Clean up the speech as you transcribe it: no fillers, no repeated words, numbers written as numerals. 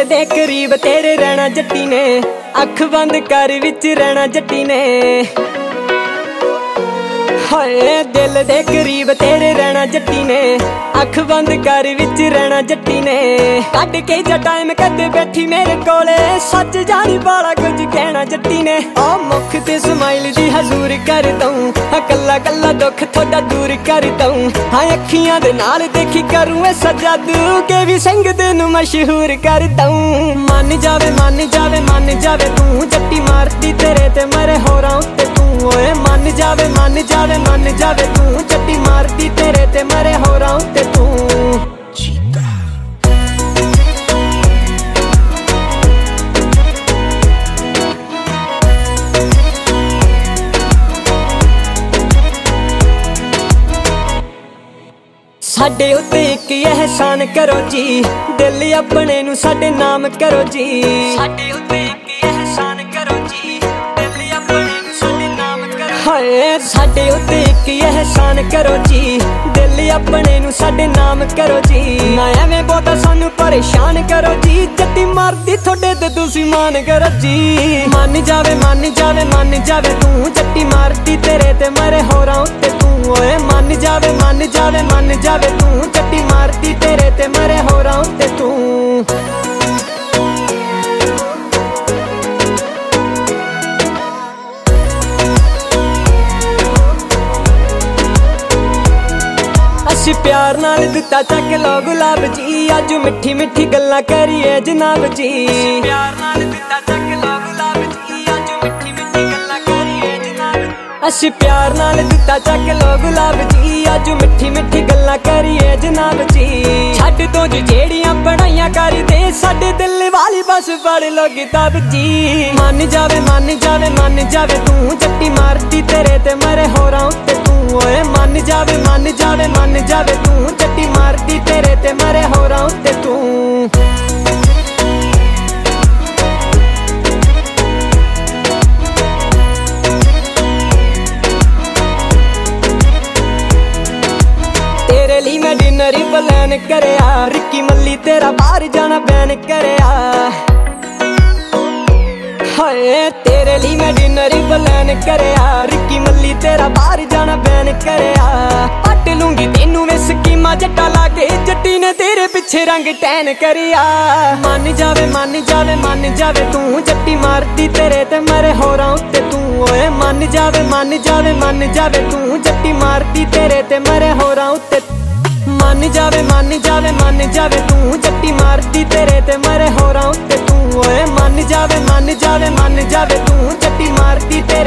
दे करीब तेरे रहना जट्टी ने, अख बंद कर विच रहना जट्टी ने। हाय दिल दे करीब तेरे रहना जट्टी ने, अख बंद कर विच रहना जट्टी ने। कट के जा टाइम कदे बैठी मेरे कोले, सच जानी बाला कुछ कहना जट्टी ने। आ मुख ते स्माइल दी हजूर कर दूं, कल्ला कल्ला दुख थोड़ा दूर कर दूं। हाँ अखियां दे नाल देखी करूं ऐसा जादू, के भी संग दिन मशहूर कर दूं। मन जावे मन जावे मन जावे तू, जट्टी मारती तेरे ते मरे होरां उत्ते तू। ओए मन जावे मन जावे मन जावे तू, जट्टी मारती तेरे ते मरे होरां उत्ते तू। साडे उत्ते इक एहसान करो जी, दिल अपने नू साडे नाम करो जी। साडे उत्ते इक एहसान करो जी, दिल अपने नू साडे नाम करो। हाय साडे उत्ते इक एहसान करो जी, दिल अपने नू साडे नाम करो जी। ना एवें बहुता सानू परेशान करो जी, जट्टी मारदी थोड़े ते तुसी मान करो जी। मन जावे मन जावे मन जावे तू, जट्टी मारदी तेरे ते मरे होरां उत्ते तू। ओए मन जावे मन जावे मन जावे तू, जट्टी मारदी तेरे ते मरे होरां उत्ते तू। असी प्यार नाल दिता चक लो गुलाब जी, अज मिठी मिठी गल्लां करिए जनाब जी। प्यार नाल दिता चक लो गुलाब जी, अज मिठी मिठी गल्लां करिए जनाब। असी प्यार नाल दिता चक लो गुलाब जी, अज मिठी मिठी गल्लां करिए जनाब जी। छड्ड दो जी जेड़ियां पढ़ाइयां करदे, साडे दिल वाली बस पढ़ लो किताब जी। मन जावे मन जावे मन जावे तू, जट्टी मारदी तेरे ते मरे होरां उत्ते तू। ओए मन जावे मन जावे मन जावे तू, जट्टी मारदी तेरे ते मरे होरां उत्ते तू। तेरे लिए मैं डिनर ही प्लान करया, रिक्की मल्ली तेरा बाहर जाना बैन करया। हाय तेरे लिए मैं डिनर ही प्लान करया, रिक्की मल्ली तेरा बाहर जाना बैन करया। पट लूंगी तेनू वे स्कीमा जट्टा लाके, जट्टी ने तेरे पिछे रंग टैन करया। मन जावे मन जावे मन जावे तू, जट्टी मारदी तेरे ते मरे होरां उत्ते तू। ओए मन जावे मन जावे मन जावे तू, जट्टी मारदी तेरे ते मरे होरां उत्ते। मन जावे मन जावे मन जावे तू, जट्टी मारदी तेरे ते मरे होरां उत्ते तू। ओए मन जावे मन जावे मन जावे तू, जट्टी मारदी तेरे